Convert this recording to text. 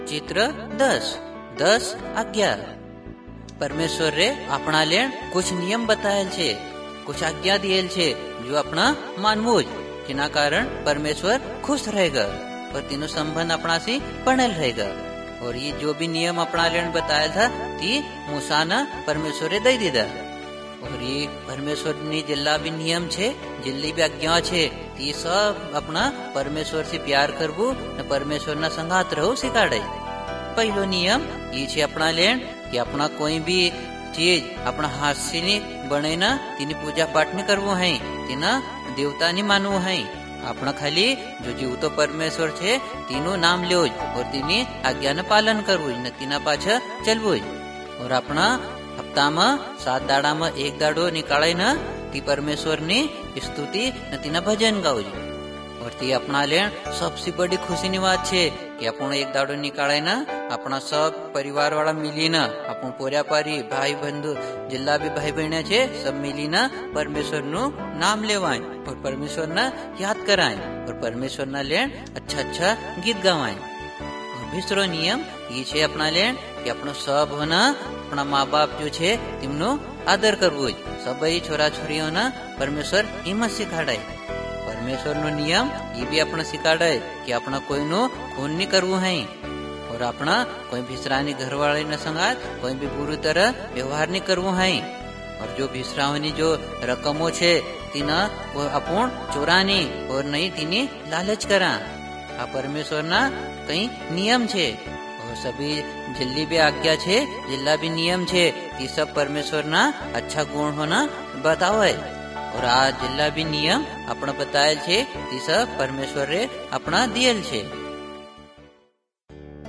चित्र 10 आज्ञा। परमेश्वर रे अपना लेन कुछ नियम बतायल छे, कुछ आज्ञा दियल छे जो अपना मानवो जिना कारण परमेश्वर खुश रहेगा और तीनों संबंध अपना से बनल रहेगा। और ये जो भी नियम अपना लेन बताया था ती मूसा ने परमेश्वर दे दीदा। और ये परमेश्वर ने जिल्ला भी नियम छे, जिल्ली भी आज्ञा छे, ती सब अपना परमेश्वर से प्यार करबू ने परमेश्वर ना संगात रहो सिखाड़े। पहलो नियम ये छे अपना लेन कि अपना कोई भी चीज अपना हाथ से नहीं बने ना तीनी पूजा पाठ नहीं करवो है, तीना देवता नहीं मानवो है। अपना खाली जो जीव तो परमेश्वर छे तीनों नाम लो और तीनी आज्ञा न पालन करवो न तीना पाछा चलवो। और अपना हफ्ता में 7 दाड़ा में 1 दाड़ो निकाले न ती परमेश्वर ने स्तुति न तीना भजन गाओ। और ती अपना लेन सबसे बड़ी खुशी की बात छे कि अपन 1 दाड़ो निकाले न अपना सब परिवार वाला मिली न अपन पोरिया पारी भाई बंधु जिल्ला भी भाई बहने छे सब मिली न परमेश्वर नु नाम लेवाय और परमेश्वर न याद कराए और परमेश्वर न लेन अच्छा गीत गवाए। और दूसरो नियम ये छे अपना लेन कि अपनो सब होना अपना माँ बाप जो छे तिमनो आदर करवो। सबई छोरा छोरीओ न परमेश्वर हिम्मत सिखाड़े। परमेश्वर नो नियम ये भी अपना सिखाड़े कि अपना कोई नो खून नहीं करवो है और अपना कोई भिसरानी घर वाले न संगात कोई भी बुरी तरह व्यवहार नहीं करवो है। और जो भिसरावनी जो रकमो छे तीना वो अपन चोरानी और नहीं तीनी लालच करा। आ परमेश्वर ना कई नियम छे और सभी जिल्ली भी आज्ञा छे जिल्ला भी नियम छे ती सब परमेश्वर ना अच्छा गुण होना बतावे। और आज जिल्ला भी नियम अपना बतायल छे ती सब परमेश्वर रे अपना दियल छे।